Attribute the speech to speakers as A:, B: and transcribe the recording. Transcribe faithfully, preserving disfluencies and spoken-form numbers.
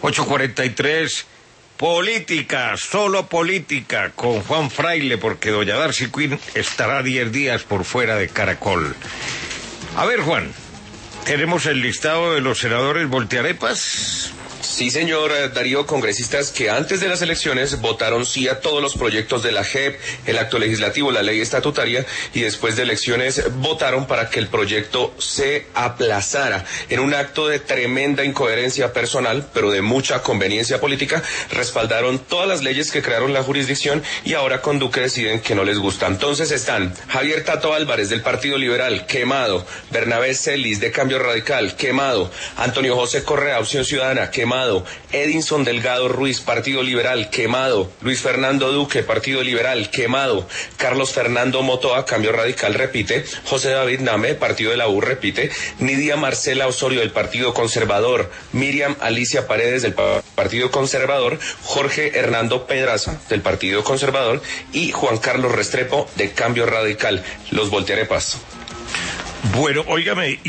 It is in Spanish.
A: ocho cuarenta y tres, política, solo política, con Juan Fraile, porque doña Darcy Quinn estará diez días por fuera de Caracol. A ver, Juan, ¿tenemos el listado de los senadores voltearepas?
B: Sí, señor Darío, congresistas que antes de las elecciones votaron sí a todos los proyectos de la J E P, el acto legislativo, la ley estatutaria, y después de elecciones votaron para que el proyecto se aplazara. En un acto de tremenda incoherencia personal, pero de mucha conveniencia política, respaldaron todas las leyes que crearon la jurisdicción y ahora con Duque deciden que no les gusta. Entonces están Javier Tato Álvarez del Partido Liberal, quemado; Bernabé Celis de Cambio Radical, quemado; Antonio José Correa, Opción Ciudadana, quemado; Edinson Delgado Ruiz, Partido Liberal, quemado; Luis Fernando Duque, Partido Liberal, quemado; Carlos Fernando Motoa, Cambio Radical, repite; José David Name, Partido de la U, repite; Nidia Marcela Osorio del Partido Conservador; Miriam Alicia Paredes del Partido Conservador; Jorge Hernando Pedraza del Partido Conservador y Juan Carlos Restrepo de Cambio Radical. Los voltearepas.
A: Bueno, óigame.